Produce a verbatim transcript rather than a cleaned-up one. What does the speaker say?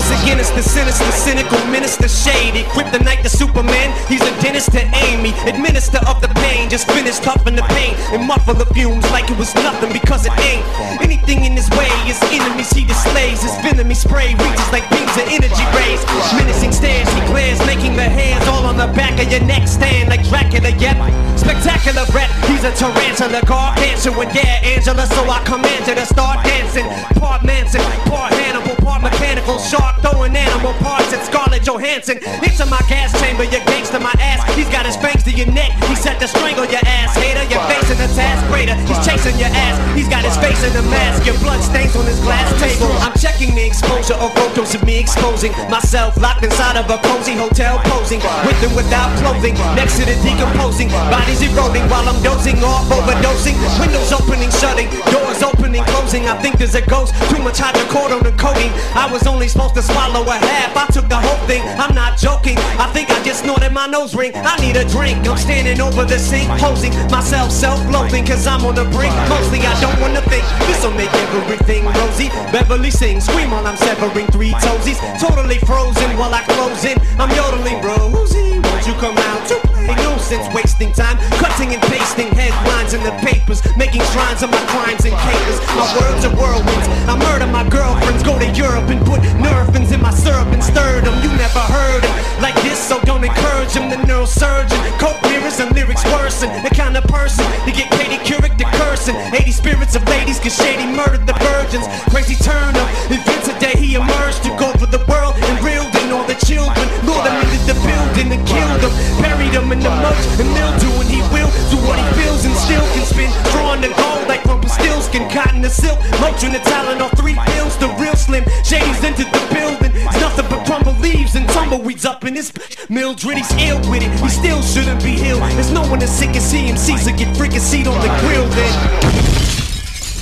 Once again it's the sinister, cynical minister, shady. Kryptonite the Superman, he's a dentist to Amy. Administer of the pain, just finished huffing the pain and muffle the fumes like it was nothing because it ain't. Anything in his way, his enemies he displays. His venom he spray reaches like beams of energy rays. Menacing stares he glares, making the hairs all on the back of your neck stand like Dracula. Yep, spectacular rat, he's a tarantula, gargantuan. Yeah, Angela, so I command you to start dancing. Part Manson, part Hannibal, part mechanical shark throwing animal parts at Scarlett Johansson. Into my gas chamber, you gangster my ass. He's got his fangs to your neck, he set to strangle your ass. Hater, you're facing a task greater, he's chasing your ass. He's got his face in a mask, your blood stains on his glass table. I'm checking the exposure of photos of me exposing myself, locked inside of a cozy hotel, posing with and without clothing, next to the decomposing bodies eroding while I'm dozing off, overdosing. Windows opening, shutting, doors opening, closing. I think there's a ghost, too much hydrocodone and codeine. I was only supposed to swallow a half, I took the whole thing, I'm not joking. I think I just snorted my nose ring, I need a drink. I'm standing over the sink, posing myself self-loathing, cause I'm on the brink. Mostly I don't wanna think, this'll make everything rosy. Beverly sings, scream while I'm severing three toesies. Totally frozen while I close in, I'm yodeling, Rosie, won't you come out to play? Nuisance, wasting time, cutting and pasting headlines in the papers, making shrines of my crimes and capers. My words are whirlwinds, I murder my girlfriends, go to Europe and put Nerfins in my syrup and stir them. You never heard them like this, so don't encourage them. The neurosurgeon, coke mirrors and lyrics worsen. The kind of person to get Katie Couric to cursing. eighty spirits of ladies, cause Shady murdered the virgins. Crazy turn up, events a day he emerged to go for the world and reeled in all the children. Lured them into the building and killed them, buried them in the mulch and mildew. And he will do what he feels and still can spin, drawing the gold like Rumpelstiltskin, cotton to silk, Motrin the talent on three pills. The real Slim Shady's entered the building. It's nothing but crumble leaves and tumbleweeds up in his Mildred. He's ill with it, he still shouldn't be healed. There's no one as sick as he, M Cs to get freaking seat on the grill then.